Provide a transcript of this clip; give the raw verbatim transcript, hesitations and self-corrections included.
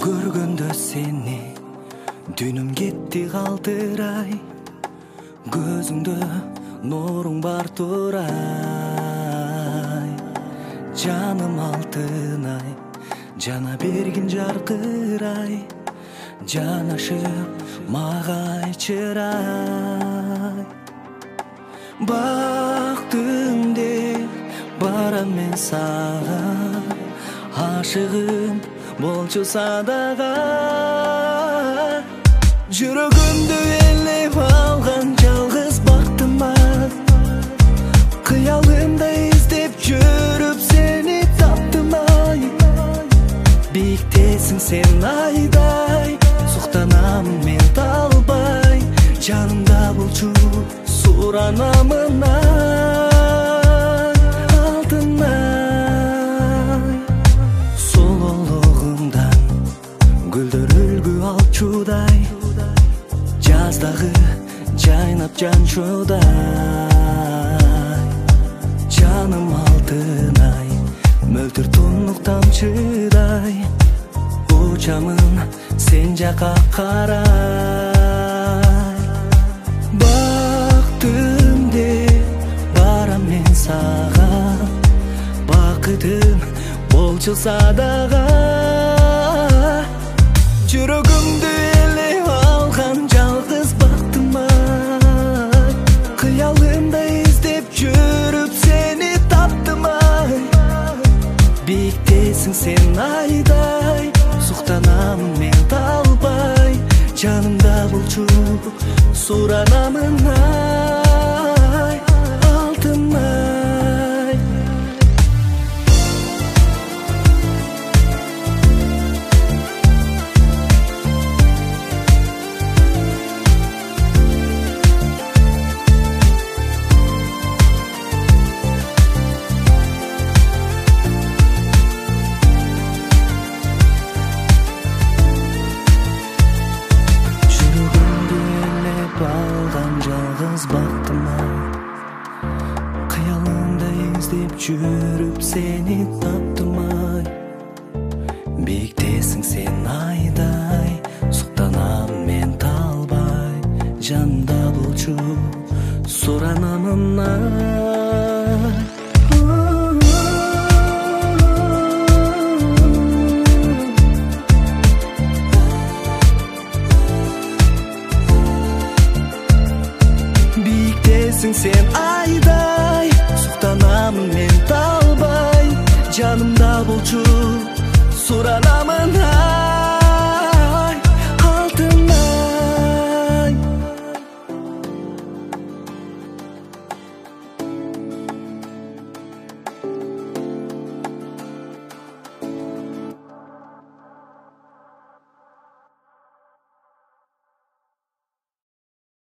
Көргөндө сени дүнүм кетти калтырай, көзүңдө нуруң бар турай. Жаным алтынай, жана бергин жаркырай, жанашып мага чырай. Бактым деп барам мен сага, ашыгым болчу садага. Жүрөгүмдү ээлеп алган жалгыз бактыма, кыялымда издеп жүрүп сени таптым ай. Бийиктесиң сен айдай, суктанамын мен талбай, жанымда болчу суранамын ай. Алтынай, сололугуңдан гүлдөр үлгү алчудай, жаздагы жайнап жанчудай. Жаным алтынай, мөлтүр тунук тамчыдай, учамын сен жака карай. Бактым деп барам мен сага, бакытым болчу садага. Жүрөгүмдү ээлеп алган жалгыз бактыма, кыялымда издеп жүрүп сени таптым ай. Бийиктесиң сен айдай, суктанамын мен талбай, жанымда болчу суранамын ай. Алтынай, бактыма, кыялымда издеп жүрүп сени таптым ай. Бийиктесиң сен айдай, суктанамын мен талбай, жанымда болчу суранамын ай. Бийиктесиң сен айдай, суктанамын мен талбай, жанымда болчу суранамын ай.